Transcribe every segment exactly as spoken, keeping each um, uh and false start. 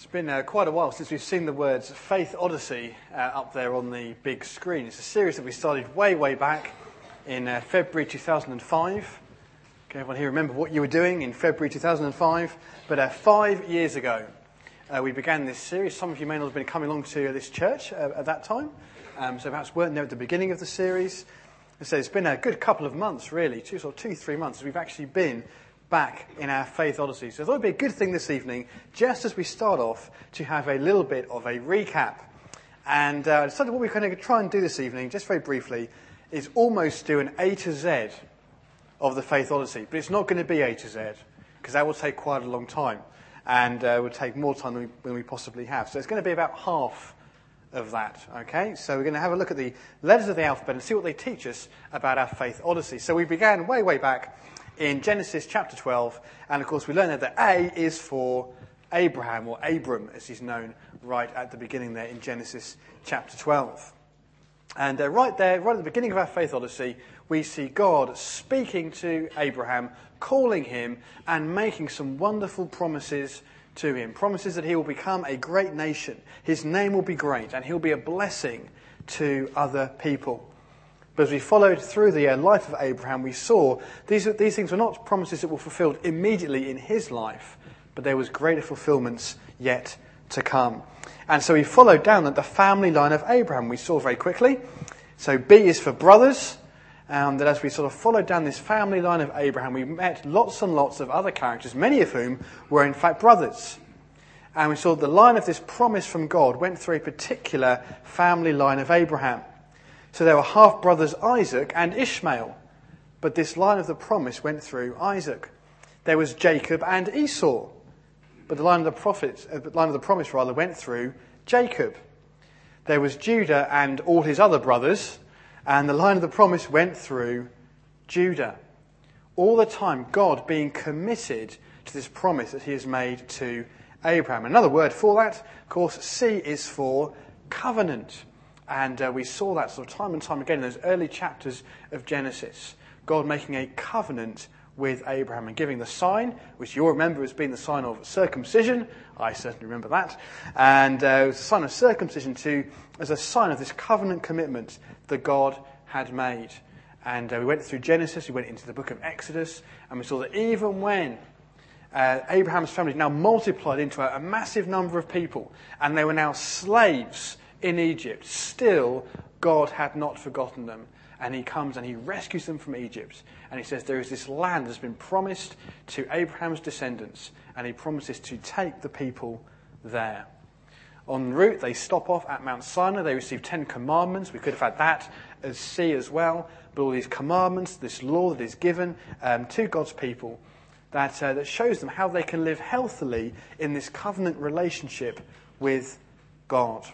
It's been uh, quite a while since we've seen the words Faith Odyssey uh, up there on the big screen. It's a series that we started way, way back in uh, February two thousand five. Okay, everyone here remember what you were doing in February two thousand five? But uh, five years ago, uh, we began this series. Some of you may not have been coming along to this church uh, at that time, um, so perhaps weren't there at the beginning of the series. And so it's been a good couple of months, really, two, sort of two, three months, we've actually been back in our Faith Odyssey. So I thought it would be a good thing this evening, just as we start off, to have a little bit of a recap. And uh, I decided what we're going to try and do this evening, just very briefly, is almost do an A to Z of the Faith Odyssey. But it's not going to be A to Z, because that will take quite a long time, and uh, will take more time than we, than we possibly have. So it's going to be about half of that, okay? So we're going to have a look at the letters of the alphabet and see what they teach us about our Faith Odyssey. So we began way, way back in Genesis chapter twelve, and of course we learned that A is for Abraham, or Abram as he's known right at the beginning there in Genesis chapter twelve. And uh, right there, right at the beginning of our Faith Odyssey, we see God speaking to Abraham, calling him and making some wonderful promises to him. Promises that he will become a great nation, his name will be great, and he'll be a blessing to other people. But as we followed through the uh, life of Abraham, we saw these, these things were not promises that were fulfilled immediately in his life, but there was greater fulfillments yet to come. And so we followed down the family line of Abraham. We saw very quickly. So B is for brothers. And that as we sort of followed down this family line of Abraham, we met lots and lots of other characters, many of whom were in fact brothers. And we saw the line of this promise from God went through a particular family line of Abraham. So there were half-brothers Isaac and Ishmael. But this line of the promise went through Isaac. There was Jacob and Esau. But the line of the prophets, uh, the line of the promise rather went through Jacob. There was Judah and all his other brothers. And the line of the promise went through Judah. All the time God being committed to this promise that he has made to Abraham. Another word for that, of course, C is for covenant. And uh, we saw that sort of time and time again in those early chapters of Genesis. God making a covenant with Abraham and giving the sign, which you'll remember has been the sign of circumcision. I certainly remember that. And uh, it was a sign of circumcision too, as a sign of this covenant commitment that God had made. And uh, we went through Genesis, we went into the book of Exodus, and we saw that even when uh, Abraham's family now multiplied into a, a massive number of people, and they were now slaves in Egypt, still God had not forgotten them. And he comes and he rescues them from Egypt. And he says there is this land that's been promised to Abraham's descendants. And he promises to take the people there. En route, they stop off at Mount Sinai. They receive Ten Commandments. We could have had that as C as well. But all these commandments, this law that is given um, to God's people, that, uh, that shows them how they can live healthily in this covenant relationship with God.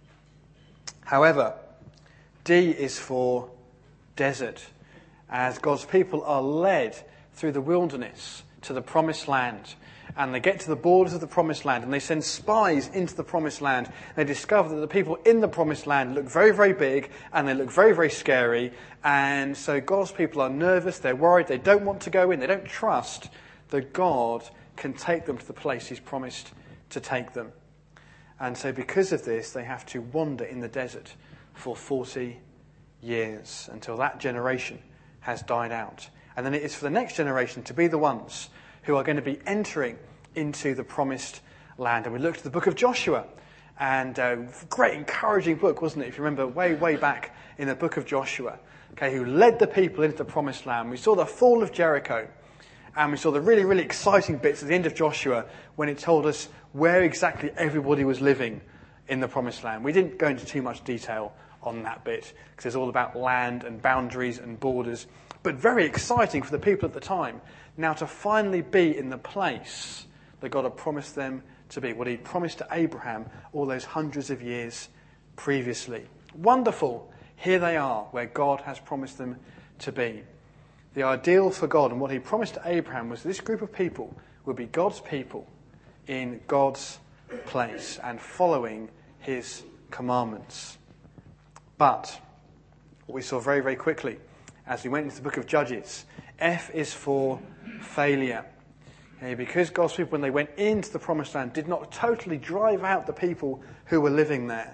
However, D is for desert, as God's people are led through the wilderness to the promised land. And they get to the borders of the promised land and they send spies into the promised land. They discover that the people in the promised land look very, very big and they look very, very scary. And so God's people are nervous, they're worried, they don't want to go in, they don't trust that God can take them to the place he's promised to take them. And so because of this, they have to wander in the desert for forty years until that generation has died out. And then it is for the next generation to be the ones who are going to be entering into the promised land. And we looked at the book of Joshua. And a uh, great encouraging book, wasn't it? If you remember way, way back in the book of Joshua, okay, who led the people into the promised land. We saw the fall of Jericho. And we saw the really, really exciting bits at the end of Joshua when it told us where exactly everybody was living in the promised land. We didn't go into too much detail on that bit because it's all about land and boundaries and borders. But very exciting for the people at the time now to finally be in the place that God had promised them to be, what he'd promised to Abraham all those hundreds of years previously. Wonderful. Here they are where God has promised them to be. The ideal for God and what he promised to Abraham was this group of people would be God's people in God's place and following his commandments. But what we saw very, very quickly as we went into the book of Judges, F is for failure. Okay, because God's people, when they went into the promised land, did not totally drive out the people who were living there.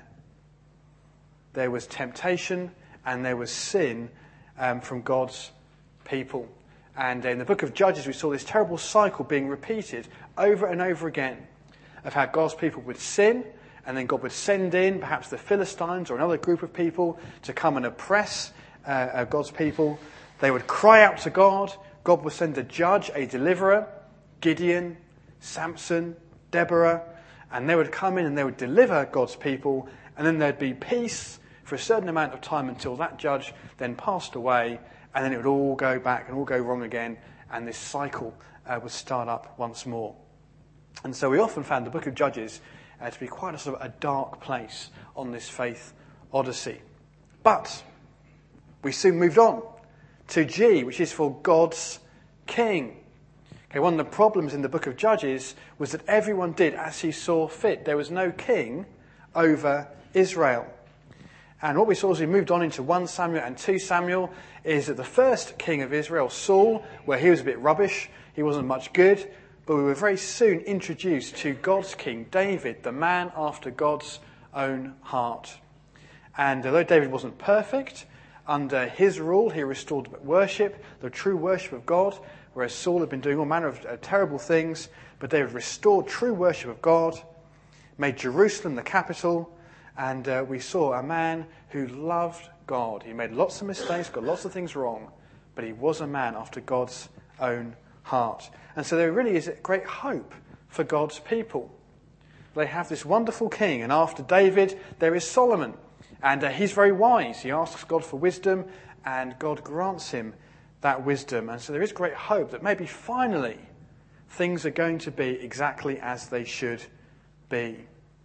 There was temptation and there was sin um, from God's people. And in the book of Judges, we saw this terrible cycle being repeated over and over again of how God's people would sin, and then God would send in perhaps the Philistines or another group of people to come and oppress uh, uh, God's people. They would cry out to God. God would send a judge, a deliverer, Gideon, Samson, Deborah, and they would come in and they would deliver God's people, and then there'd be peace for a certain amount of time until that judge then passed away, and then it would all go back and all go wrong again, and this cycle uh, would start up once more. And so we often found the book of Judges uh, to be quite a sort of a dark place on this faith odyssey. But we soon moved on to G, which is for God's King. Okay, one of the problems in the book of Judges was that everyone did as he saw fit. There was no king over Israel. And what we saw as we moved on into First Samuel and Second Samuel is that the first king of Israel, Saul, where he was a bit rubbish, he wasn't much good, but we were very soon introduced to God's king, David, the man after God's own heart. And although David wasn't perfect, under his rule he restored worship, the true worship of God, whereas Saul had been doing all manner of uh, terrible things, but David restored true worship of God, made Jerusalem the capital, and uh, we saw a man who loved God. He made lots of mistakes, got lots of things wrong, but he was a man after God's own heart. And so there really is a great hope for God's people. They have this wonderful king, and after David there is Solomon. And uh, he's very wise. He asks God for wisdom, and God grants him that wisdom. And so there is great hope that maybe finally things are going to be exactly as they should be.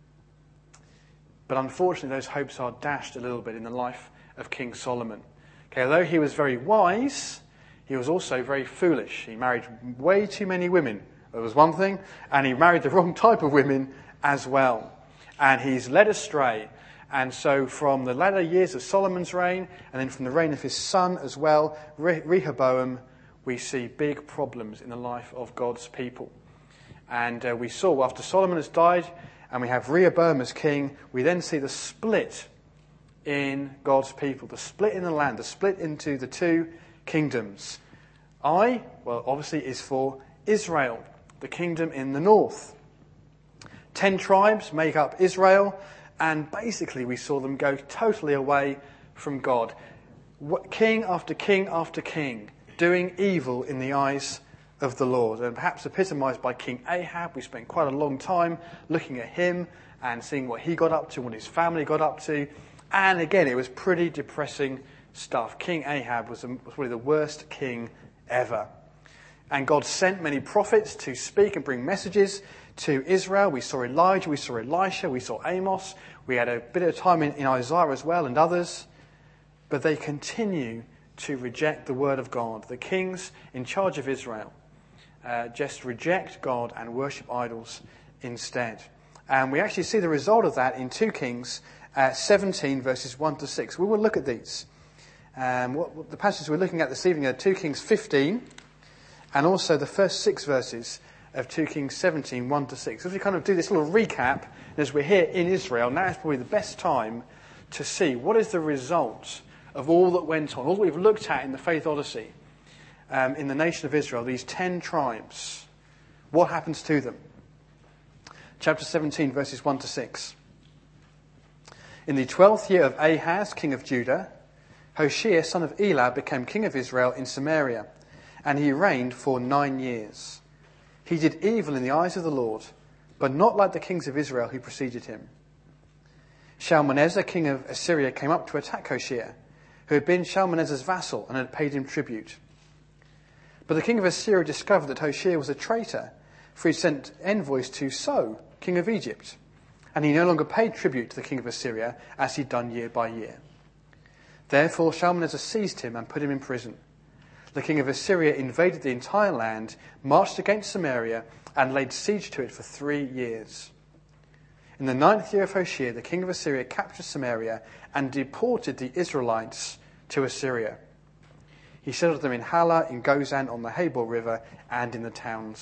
But unfortunately, those hopes are dashed a little bit in the life of King Solomon. Okay, although he was very wise, he was also very foolish. He married way too many women. That was one thing. And he married the wrong type of women as well. And he's led astray. And so from the latter years of Solomon's reign, and then from the reign of his son as well, Re- Rehoboam, we see big problems in the life of God's people. And uh, we saw after Solomon has died, and we have Rehoboam as king, we then see the split in God's people, the split in the land, the split into the two kingdoms. I, well, obviously is for Israel, the kingdom in the north. Ten tribes make up Israel, and basically we saw them go totally away from God. King after king after king, doing evil in the eyes of the Lord. And perhaps epitomised by King Ahab. We spent quite a long time looking at him and seeing what he got up to, what his family got up to. And again, it was pretty depressing stuff. King Ahab was, was probably the worst king ever. And God sent many prophets to speak and bring messages to Israel. We saw Elijah, we saw Elisha, we saw Amos. We had a bit of time in, in Isaiah as well and others. But they continue to reject the word of God. The kings in charge of Israel uh, just reject God and worship idols instead. And we actually see the result of that in Second Kings uh, seventeen, verses one to six. We will look at these. Um, what, what the passages we're looking at this evening are Second Kings fifteen, and also the first six verses of Second Kings seventeen, one to six. As we kind of do this little recap, as we're here in Israel, now is probably the best time to see what is the result of all that went on, all that we've looked at in the Faith Odyssey, um, in the nation of Israel, these ten tribes. What happens to them? Chapter seventeen, verses one to six. In the twelfth year of Ahaz, king of Judah, Hoshea, son of Elah, became king of Israel in Samaria, and he reigned for nine years. He did evil in the eyes of the Lord, but not like the kings of Israel who preceded him. Shalmaneser, king of Assyria, came up to attack Hoshea, who had been Shalmaneser's vassal and had paid him tribute. But the king of Assyria discovered that Hoshea was a traitor, for he sent envoys to So, king of Egypt, and he no longer paid tribute to the king of Assyria as he'd done year by year. Therefore Shalmaneser seized him and put him in prison. The king of Assyria invaded the entire land, marched against Samaria, and laid siege to it for three years. In the ninth year of Hoshea, the king of Assyria captured Samaria and deported the Israelites to Assyria. He settled them in Halah, in Gozan, on the Habor River, and in the towns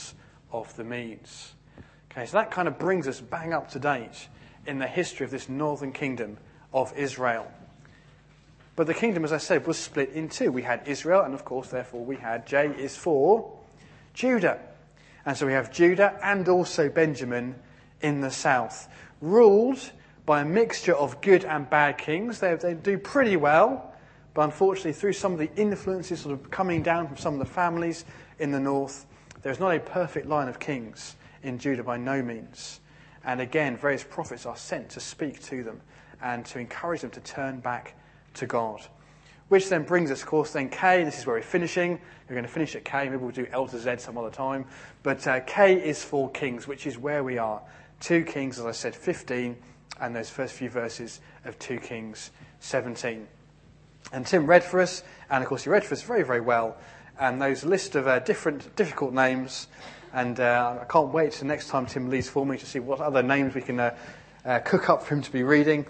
of the Medes. Okay, so that kind of brings us bang up to date in the history of this northern kingdom of Israel. But the kingdom, as I said, was split in two. We had Israel, and of course, therefore, we had, J is for Judah. And so we have Judah and also Benjamin in the south, ruled by a mixture of good and bad kings. They, they do pretty well, but unfortunately, through some of the influences sort of coming down from some of the families in the north, there is not a perfect line of kings in Judah by no means. And again, various prophets are sent to speak to them and to encourage them to turn back to God. Which then brings us, of course, then K. This is where we're finishing. We're going to finish at K. Maybe we'll do L to Z some other time. But uh, K is for kings, which is where we are. Two Kings, as I said, fifteen, and those first few verses of Two Kings seventeen. And Tim read for us, and of course he read for us very, very well. And those list of uh, different difficult names. And uh, I can't wait till next time Tim leads for me to see what other names we can uh, uh, cook up for him to be reading.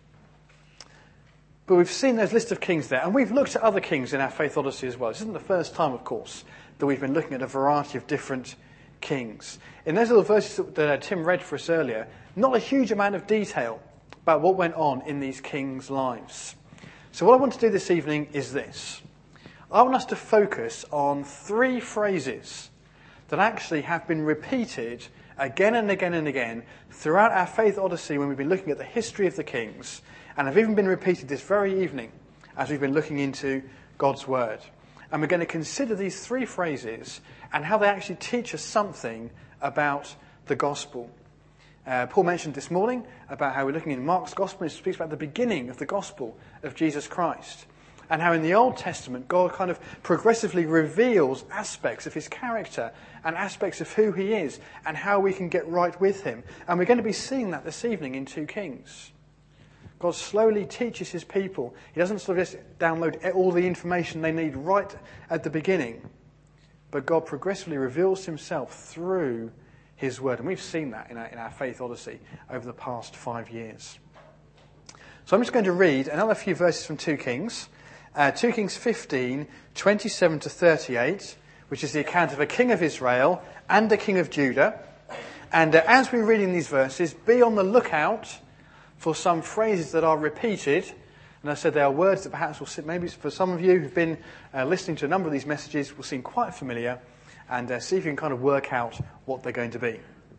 But we've seen those list of kings there, and we've looked at other kings in our Faith Odyssey as well. This isn't the first time, of course, that we've been looking at a variety of different kings. In those little verses that, that uh, Tim read for us earlier, not a huge amount of detail about what went on in these kings' lives. So what I want to do this evening is this. I want us to focus on three phrases that actually have been repeated again and again and again throughout our Faith Odyssey when we've been looking at the history of the kings, and have even been repeated this very evening as we've been looking into God's Word. And we're going to consider these three phrases and how they actually teach us something about the gospel. Uh, Paul mentioned this morning about how we're looking in Mark's gospel, and it speaks about the beginning of the gospel of Jesus Christ. And how in the Old Testament, God kind of progressively reveals aspects of his character and aspects of who he is and how we can get right with him. And we're going to be seeing that this evening in Two Kings. God slowly teaches his people. He doesn't sort of just download all the information they need right at the beginning. But God progressively reveals himself through his word. And we've seen that in our, in our Faith Odyssey over the past five years. So I'm just going to read another few verses from Two Kings. Uh, Two Kings fifteen, twenty-seven to thirty-eight, which is the account of a king of Israel and a king of Judah. And uh, as we're reading these verses, be on the lookout for some phrases that are repeated. And I said they are words that perhaps will sit, maybe for some of you who've been uh, listening to a number of these messages, will seem quite familiar, and uh, see if you can kind of work out what they're going to be.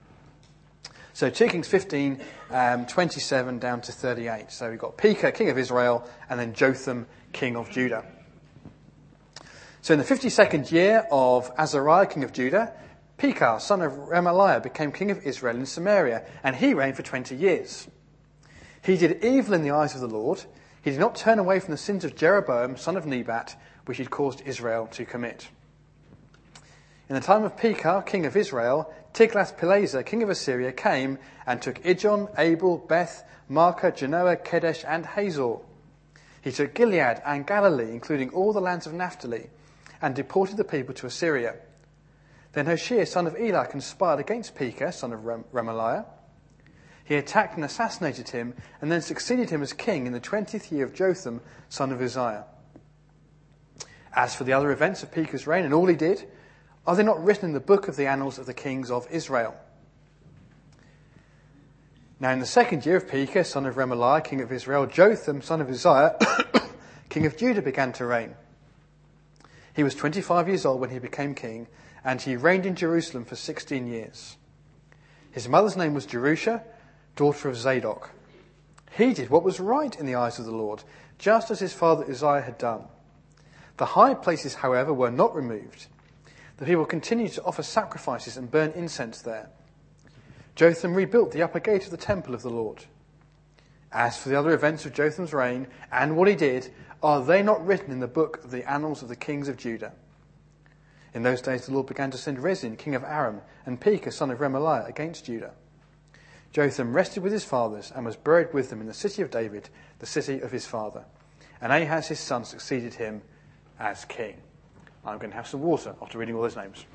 So Two Kings fifteen, um, twenty-seven down to thirty-eight. So we've got Pekah, king of Israel, and then Jotham, king of Judah. So in the fifty-second year of Azariah, king of Judah, Pekah, son of Remaliah, became king of Israel in Samaria, and he reigned for twenty years. He did evil in the eyes of the Lord. He did not turn away from the sins of Jeroboam, son of Nebat, which he'd caused Israel to commit. In the time of Pekah, king of Israel, Tiglath-Pileser, king of Assyria, came and took Ijon, Abel, Beth, Maacah, Genoa, Kedesh, and Hazor. He took Gilead and Galilee, including all the lands of Naphtali, and deported the people to Assyria. Then Hoshea, son of Elah, conspired against Pekah, son of Rem- Remaliah. He attacked and assassinated him, and then succeeded him as king in the twentieth year of Jotham, son of Uzziah. As for the other events of Pekah's reign and all he did, are they not written in the book of the annals of the kings of Israel? Now in the second year of Pekah, son of Remaliah, king of Israel, Jotham, son of Uzziah, king of Judah, began to reign. He was twenty-five years old when he became king, and he reigned in Jerusalem for sixteen years. His mother's name was Jerusha, daughter of Zadok. He did what was right in the eyes of the Lord, just as his father Uzziah had done. The high places, however, were not removed. The people continued to offer sacrifices and burn incense there. Jotham rebuilt the upper gate of the temple of the Lord. As for the other events of Jotham's reign and what he did, are they not written in the book of the annals of the kings of Judah? In those days the Lord began to send Rezin, king of Aram, and Pekah, son of Remaliah, against Judah. Jotham rested with his fathers and was buried with them in the city of David, the city of his father. And Ahaz his son succeeded him as king. I'm going to have some water after reading all those names.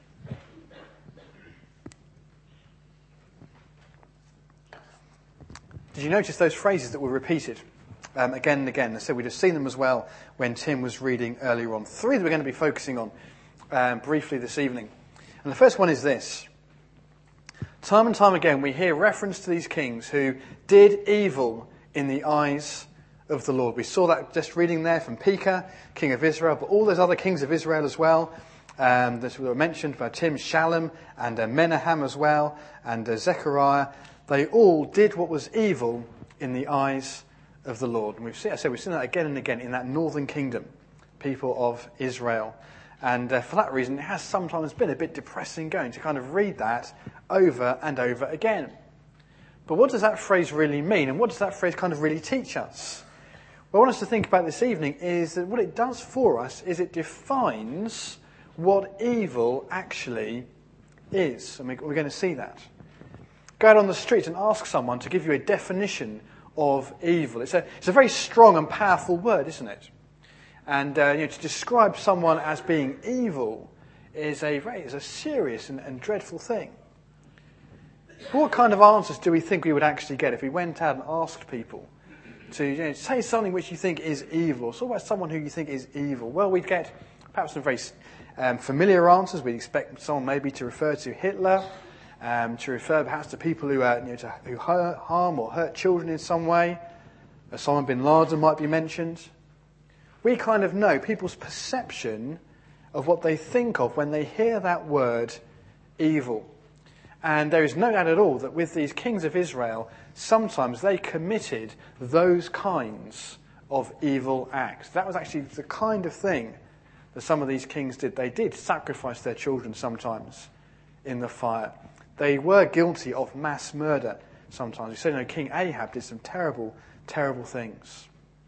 Did you notice those phrases that were repeated um, again and again? I said we'd have seen them as well when Tim was reading earlier on. Three that we're going to be focusing on um, briefly this evening. And the first one is this. Time and time again we hear reference to these kings who did evil in the eyes of the Lord. We saw that just reading there from Pekah, king of Israel, but all those other kings of Israel as well. Um, that were mentioned by Tim, Shalom, and uh, Menahem as well, and uh, Zechariah. They all did what was evil in the eyes of the Lord. And we've seen, I said, we've seen that again and again in that northern kingdom, people of Israel. And uh, for that reason, it has sometimes been a bit depressing going to kind of read that over and over again. But what does that phrase really mean? And what does that phrase kind of really teach us? What I want us to think about this evening is that what it does for us is it defines what evil actually is. And we're going to see that. Go out on the street and ask someone to give you a definition of evil. It's a, it's a very strong and powerful word, isn't it? And uh, you know, to describe someone as being evil is a very is a serious and, and dreadful thing. What kind of answers do we think we would actually get if we went out and asked people to you know, say something which you think is evil? Or talk about someone who you think is evil. Well, we'd get perhaps some very um, familiar answers. We'd expect someone maybe to refer to Hitler, um, to refer perhaps to people who, uh, you know, to, who hurt, harm or hurt children in some way. Osama bin Laden might be mentioned. We kind of know people's perception of what they think of when they hear that word evil. And there is no doubt at all that with these kings of Israel, sometimes they committed those kinds of evil acts. That was actually the kind of thing that some of these kings did. They did sacrifice their children sometimes in the fire. They were guilty of mass murder sometimes. We said, you know, King Ahab did some terrible, terrible things.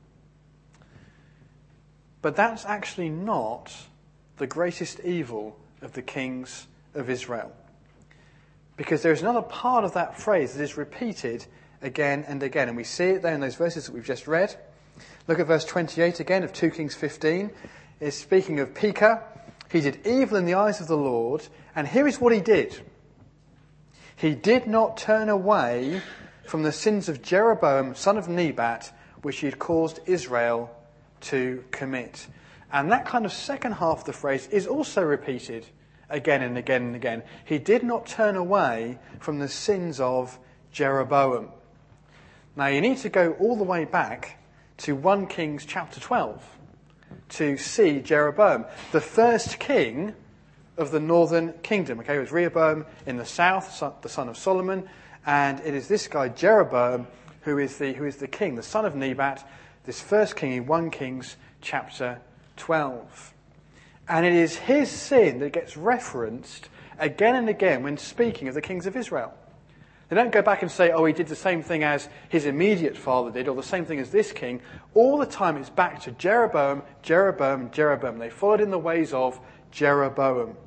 But that's actually not the greatest evil of the kings of Israel. Because there is another part of that phrase that is repeated again and again. And we see it there in those verses that we've just read. Look at verse twenty-eight again of Second Kings fifteen. It's speaking of Pekah. He did evil in the eyes of the Lord. And here is what he did. He did not turn away from the sins of Jeroboam, son of Nebat, which he had caused Israel to commit. And that kind of second half of the phrase is also repeated again and again and again. He did not turn away from the sins of Jeroboam. Now you need to go all the way back to First Kings chapter twelve to see Jeroboam, the first king of the northern kingdom. Okay, it was Rehoboam in the south, the son of Solomon, and it is this guy Jeroboam who is the who is the king, the son of Nebat, this first king in First Kings chapter twelve. And it is his sin that gets referenced again and again when speaking of the kings of Israel. They don't go back and say, oh, he did the same thing as his immediate father did, or the same thing as this king. All the time it's back to Jeroboam, Jeroboam, Jeroboam. They followed in the ways of Jeroboam.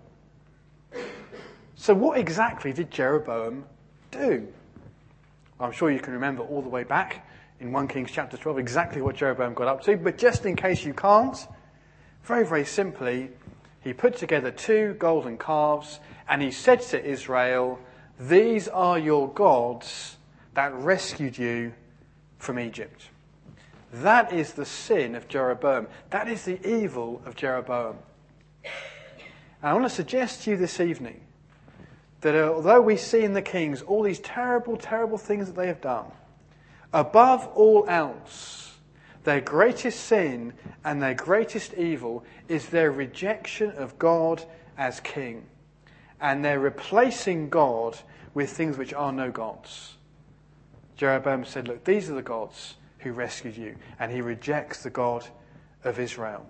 So what exactly did Jeroboam do? I'm sure you can remember all the way back in First Kings chapter twelve exactly what Jeroboam got up to, but just in case you can't, very, very simply, he put together two golden calves and he said to Israel, these are your gods that rescued you from Egypt. That is the sin of Jeroboam. That is the evil of Jeroboam. And I want to suggest to you this evening that although we see in the kings all these terrible, terrible things that they have done, above all else, their greatest sin and their greatest evil is their rejection of God as king. And they're replacing God with things which are no gods. Jeroboam said, look, these are the gods who rescued you. And he rejects the God of Israel.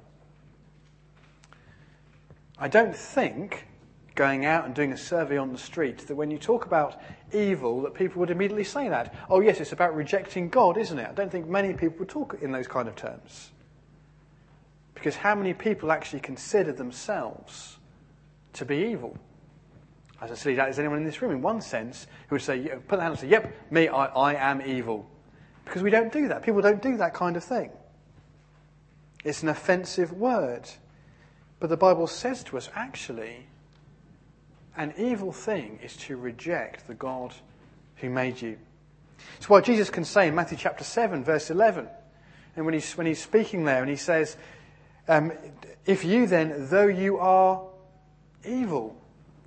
I don't think, going out and doing a survey on the street, that when you talk about evil, that people would immediately say that. Oh yes, it's about rejecting God, isn't it? I don't think many people would talk in those kind of terms. Because how many people actually consider themselves to be evil? As I say, that is anyone in this room, in one sense, who would say, put their hand and say, yep, me, I, I am evil. Because we don't do that. People don't do that kind of thing. It's an offensive word. But the Bible says to us, actually, an evil thing is to reject the God who made you. It's what Jesus can say in Matthew chapter seven, verse eleven. And when he's, when he's speaking there, and he says, um, if you then, though you are evil,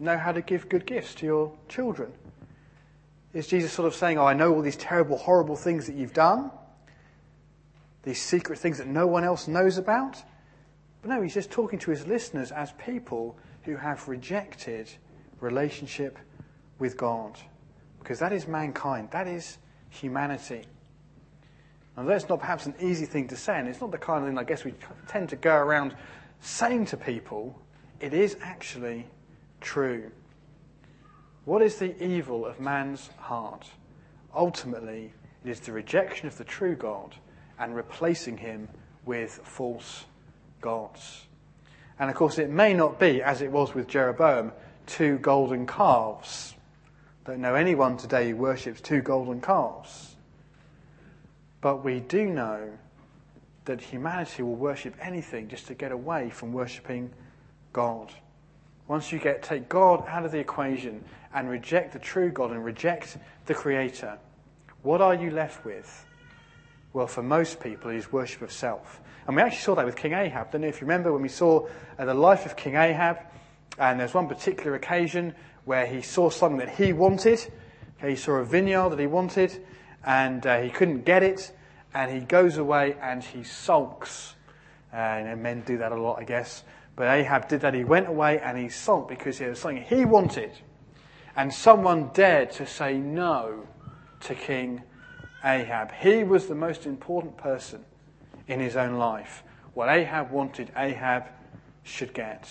know how to give good gifts to your children? Is Jesus sort of saying, oh, I know all these terrible, horrible things that you've done, these secret things that no one else knows about? But no, he's just talking to his listeners as people who have rejected relationship with God. Because that is mankind. That is humanity. And that's not perhaps an easy thing to say, and it's not the kind of thing I guess we tend to go around saying to people. It is actually true. What is the evil of man's heart? Ultimately, it is the rejection of the true God and replacing him with false gods. And of course, it may not be, as it was with Jeroboam, two golden calves. Don't know anyone today who worships two golden calves. But we do know that humanity will worship anything just to get away from worshipping God. Once you get take God out of the equation and reject the true God and reject the Creator, what are you left with? Well, for most people, it is worship of self. And we actually saw that with King Ahab. I don't know if you remember when we saw uh, the life of King Ahab, and there's one particular occasion where he saw something that he wanted. Okay, he saw a vineyard that he wanted, and uh, he couldn't get it, and he goes away and he sulks. Uh, and men do that a lot, I guess. But Ahab did that. He went away and he sulked because it was something he wanted. And someone dared to say no to King Ahab. He was the most important person in his own life. What Ahab wanted, Ahab should get.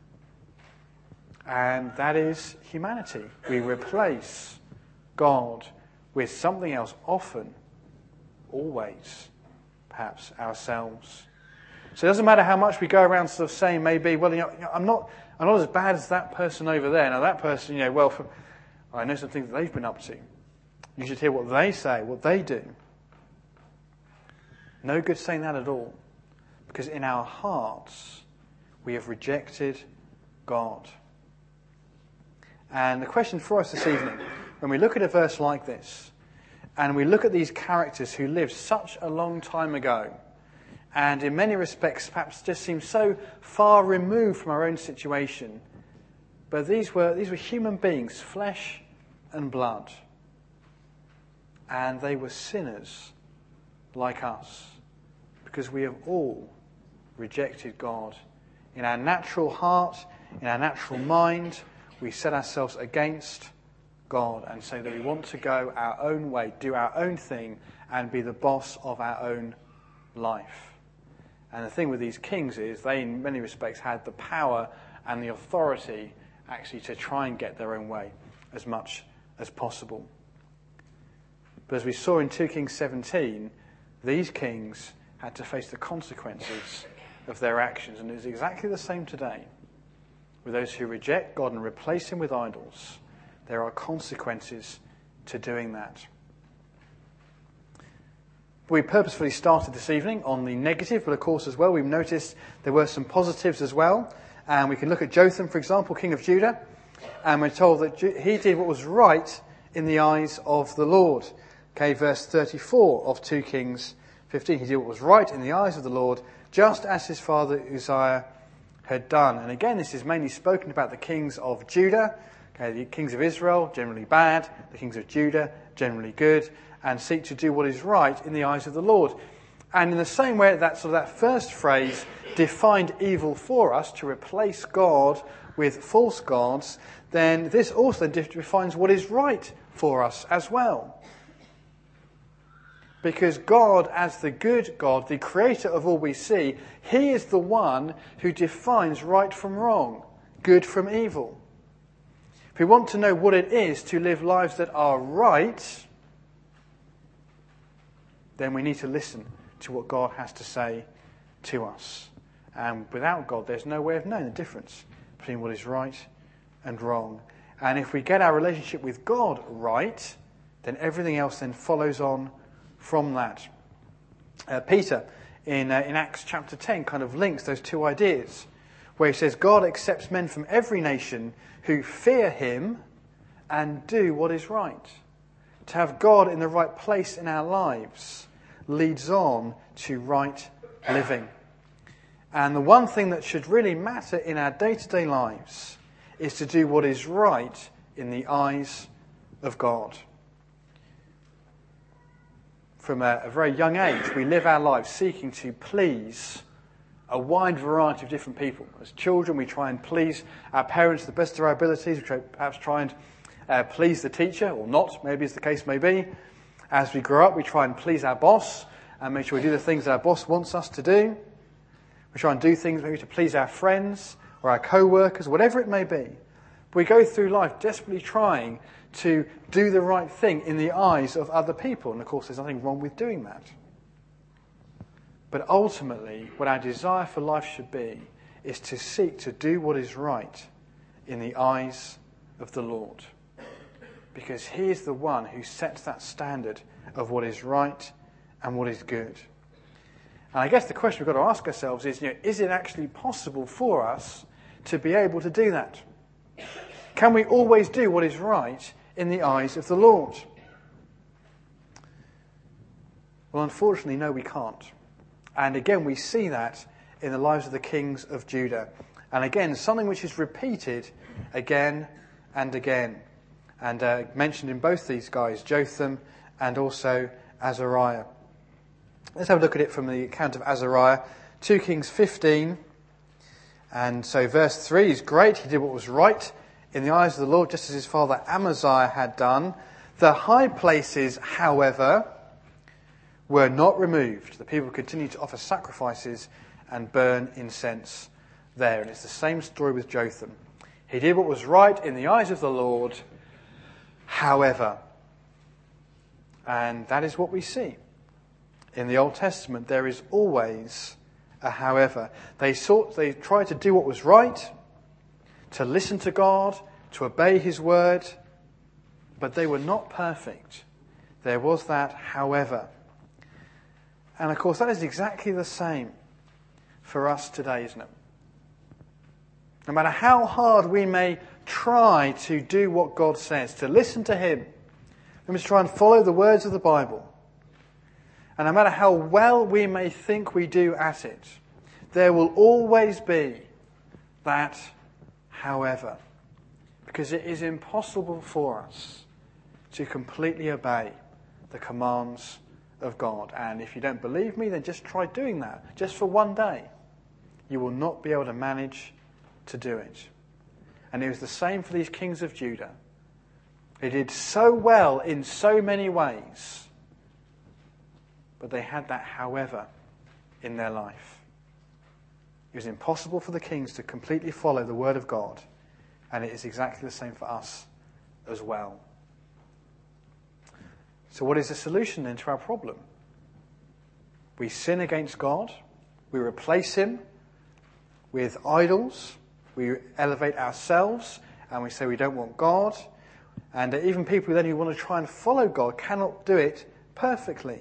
And that is humanity. We replace God with something else, often, always, perhaps ourselves. So it doesn't matter how much we go around sort of saying maybe, well, you know, I'm not I'm not as bad as that person over there. Now that person, you know, well, for, I know some things that they've been up to. You should hear what they say, what they do. No good saying that at all. Because in our hearts, we have rejected God. And the question for us this evening, when we look at a verse like this, and we look at these characters who lived such a long time ago, and in many respects perhaps just seem so far removed from our own situation, but these were these were human beings, flesh and blood. And they were sinners like us, because we have all rejected God. In our natural heart, in our natural mind, we set ourselves against God and say that we want to go our own way, do our own thing, and be the boss of our own life. And the thing with these kings is they, in many respects, had the power and the authority actually to try and get their own way as much as possible. But as we saw in two Kings seventeen, these kings had to face the consequences of their actions. And it is exactly the same today. With those who reject God and replace him with idols, there are consequences to doing that. We purposefully started this evening on the negative, but of course as well we've noticed there were some positives as well. And we can look at Jotham, for example, king of Judah, and we're told that he did what was right in the eyes of the Lord. Okay, verse thirty-four of two Kings fifteen. He did what was right in the eyes of the Lord, just as his father Uzziah had done. And again, this is mainly spoken about the kings of Judah. Okay, the kings of Israel, generally bad. The kings of Judah, generally good. And seek to do what is right in the eyes of the Lord. And in the same way that sort of that first phrase defined evil for us, to replace God with false gods, then this also defines what is right for us as well. Because God, as the good God, the creator of all we see, he is the one who defines right from wrong, good from evil. If we want to know what it is to live lives that are right, then we need to listen to what God has to say to us. And without God, there's no way of knowing the difference between what is right and wrong. And if we get our relationship with God right, then everything else then follows on from that. Uh, Peter, in, uh, in Acts chapter ten, kind of links those two ideas, where he says, God accepts men from every nation who fear him and do what is right. To have God in the right place in our lives leads on to right living. And the one thing that should really matter in our day-to-day lives is to do what is right in the eyes of God. From a, a very young age, we live our lives seeking to please a wide variety of different people. As children, we try and please our parents to the best of our abilities. We try, perhaps try and uh, please the teacher, or not, maybe as the case may be. As we grow up, we try and please our boss and make sure we do the things that our boss wants us to do. We try and do things maybe to please our friends or our co-workers, whatever it may be. But we go through life desperately trying to do the right thing in the eyes of other people. And of course, there's nothing wrong with doing that. But ultimately, what our desire for life should be is to seek to do what is right in the eyes of the Lord. Because He is the one who sets that standard of what is right and what is good. And I guess the question we've got to ask ourselves is, you know, is it actually possible for us to be able to do that? Can we always do what is right in the eyes of the Lord? Well, unfortunately, no, we can't. And again, we see that in the lives of the kings of Judah. And again, something which is repeated again and again. And uh, mentioned in both these guys, Jotham and also Azariah. Let's have a look at it from the account of Azariah. Second Kings fifteen. And so verse three is great. He did what was right in the eyes of the Lord, just as his father Amaziah had done. The high places, however, were not removed. The people continued to offer sacrifices and burn incense there. And it's the same story with Jotham. He did what was right in the eyes of the Lord, however. And that is what we see. In the Old Testament, there is always a however. They sought, they tried to do what was right, to listen to God, to obey His word, but they were not perfect. There was that however. And of course, that is exactly the same for us today, isn't it? No matter how hard we may try to do what God says, to listen to Him, we must try and follow the words of the Bible. And no matter how well we may think we do at it, there will always be that however. Because it is impossible for us to completely obey the commands of God. And if you don't believe me, then just try doing that. Just for one day. You will not be able to manage to do it. And it was the same for these kings of Judah. They did so well in so many ways. But they had that however in their life. It was impossible for the kings to completely follow the word of God. And it is exactly the same for us as well. So what is the solution then to our problem? We sin against God. We replace Him with idols. We elevate ourselves. And we say we don't want God. And even people then who want to try and follow God cannot do it perfectly.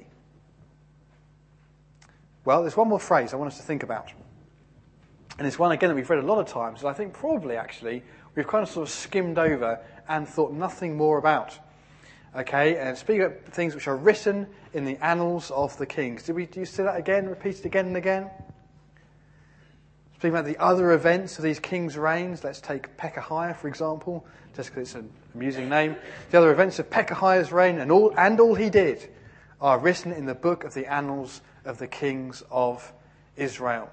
Well, there's one more phrase I want us to think about. And it's one, again, that we've read a lot of times. And I think probably, actually, we've kind of sort of skimmed over and thought nothing more about. Okay, and speaking of things which are written in the annals of the kings. Did we do you see that again, repeated again and again? Speaking about the other events of these kings' reigns. Let's take Pekahiah, for example, just because it's an amusing name. The other events of Pekahiah's reign and all, and all he did are written in the book of the annals of the kings of Israel.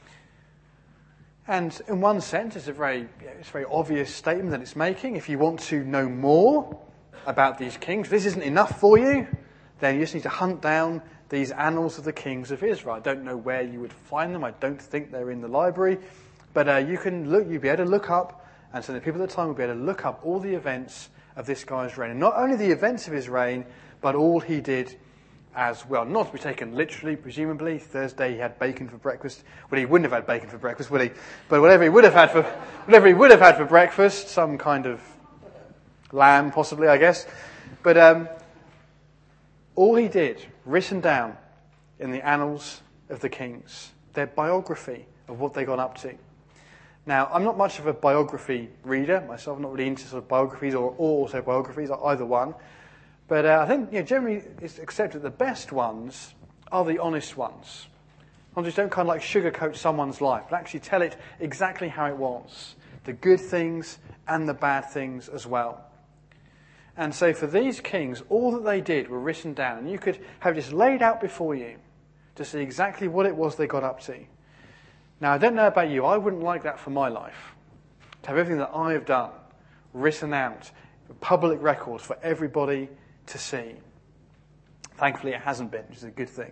And in one sense, it's a very, it's a very obvious statement that it's making. If you want to know more about these kings, if this isn't enough for you, then you just need to hunt down these annals of the kings of Israel. I don't know where you would find them. I don't think they're in the library. But uh, you can look, you'll be able to look up, and so the people at the time will be able to look up all the events of this guy's reign. And not only the events of his reign, but all he did as well. Not to be taken literally, presumably. Thursday he had bacon for breakfast. Well, he wouldn't have had bacon for breakfast, would he? But whatever he would have had for whatever he would have had for breakfast, some kind of lamb, possibly, I guess. But um, all he did, written down in the annals of the kings, their biography of what they got up to. Now, I'm not much of a biography reader myself. I'm not really into sort of biographies or autobiographies, or either one. But uh, I think, you know, generally it's accepted the best ones are the honest ones. Ones which don't kind of like sugarcoat someone's life, but actually tell it exactly how it was. the good things and the bad things as well. And so for these kings, all that they did were written down, and you could have this laid out before you to see exactly what it was they got up to. Now, I don't know about you, I wouldn't like that for my life, to have everything that I have done written out, public records for everybody to see. Thankfully, it hasn't been, which is a good thing.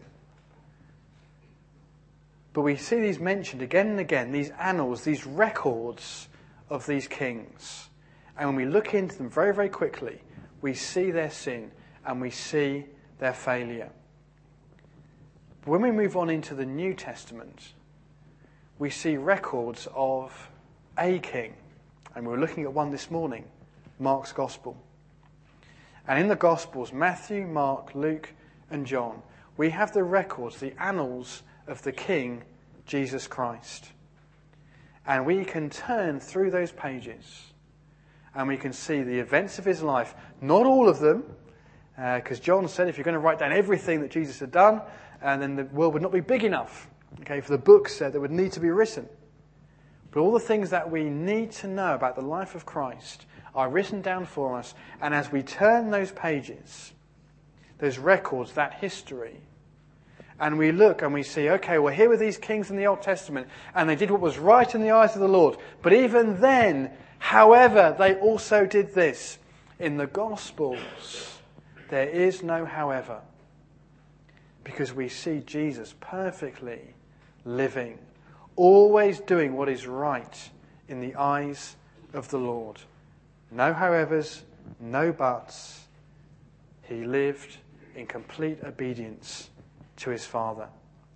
But we see these mentioned again and again, these annals, these records of these kings. And when we look into them very, very quickly, we see their sin and we see their failure. But when we move on into the New Testament, we see records of a king. And we were looking at one this morning, Mark's Gospel. And in the Gospels, Matthew, Mark, Luke, and John, we have the records, the annals of the King, Jesus Christ. And we can turn through those pages and we can see the events of his life. Not all of them, because uh, John said if you're going to write down everything that Jesus had done, and then the world would not be big enough, okay, for the books uh, that would need to be written. But all the things that we need to know about the life of Christ are written down for us. And as we turn those pages, those records, that history, and we look and we see, okay, well, here were these kings in the Old Testament, and they did what was right in the eyes of the Lord. But even then, however, they also did this. In the Gospels, there is no however, because we see Jesus perfectly living, always doing what is right in the eyes of the Lord. No howevers, no buts. He lived in complete obedience to his Father.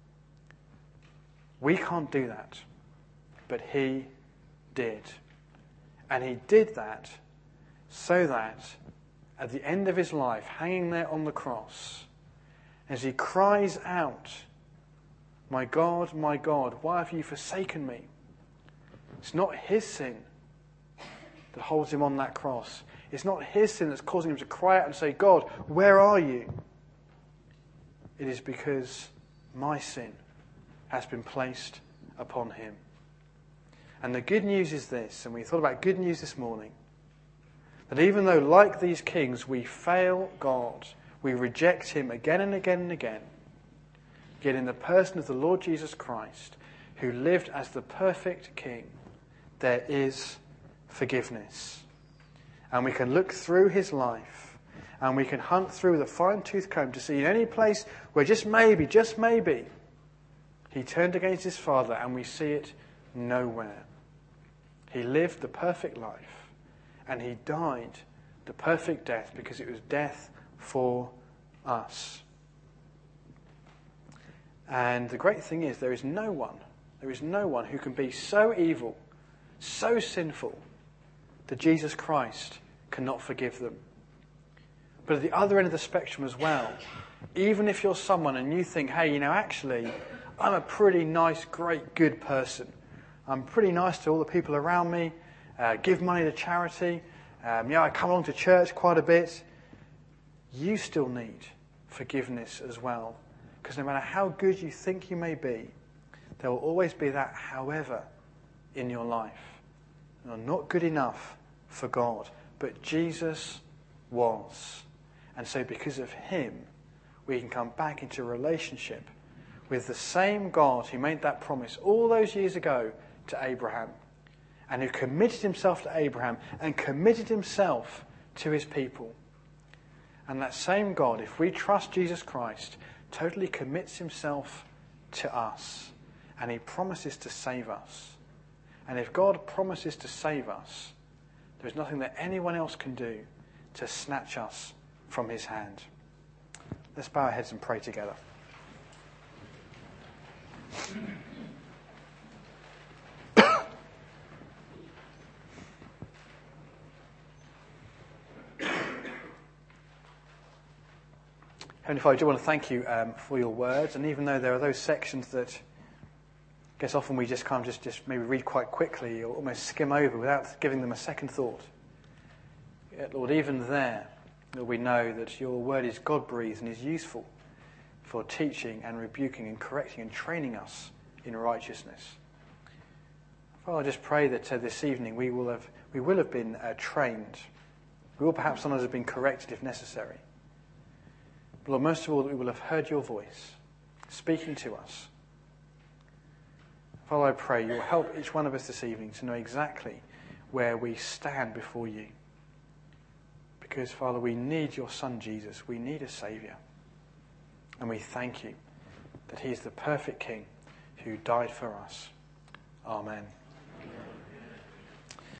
We can't do that, but he did. And he did that so that at the end of his life, hanging there on the cross, as he cries out, "My God, my God, why have you forsaken me?" It's not his sin that holds him on that cross. It's not his sin that's causing him to cry out and say, "God, where are you?" It is because my sin has been placed upon him. And the good news is this, and we thought about good news this morning, that even though, like these kings, we fail God, we reject him again and again and again, yet in the person of the Lord Jesus Christ, who lived as the perfect king, there is forgiveness. And we can look through his life, and we can hunt through with a fine-tooth comb to see in any place where just maybe, just maybe, he turned against his Father, and we see it nowhere. He lived the perfect life, and he died the perfect death because it was death for us. And the great thing is, there is no one, there is no one who can be so evil, so sinful, that Jesus Christ cannot forgive them. But at the other end of the spectrum as well, even if you're someone and you think, hey, you know, actually, I'm a pretty nice, great, good person. I'm pretty nice to all the people around me, uh, give money to charity, um, yeah, I come along to church quite a bit. You still need forgiveness as well. Because no matter how good you think you may be, there will always be that however in your life. You're not good enough for God, but Jesus was. And so because of him, we can come back into relationship with the same God who made that promise all those years ago to Abraham, and who committed himself to Abraham and committed himself to his people. And that same God, if we trust Jesus Christ, totally commits himself to us, and he promises to save us. And if God promises to save us, there is nothing that anyone else can do to snatch us from his hand. Let's bow our heads and pray together. Heavenly Father, I do want to thank you um, for your words, and even though there are those sections that I guess often we just kind of just, just maybe read quite quickly or almost skim over without giving them a second thought. Yet, Lord, even there, Lord, we know that your word is God-breathed and is useful for teaching and rebuking and correcting and training us in righteousness. Father, I just pray that uh, this evening we will have we will have been uh, trained. We will perhaps sometimes have been corrected if necessary. But Lord, most of all, that we will have heard your voice speaking to us. Father, I pray you'll help each one of us this evening to know exactly where we stand before you. Because, Father, we need your Son, Jesus. We need a Saviour. And we thank you that he is the perfect King who died for us. Amen.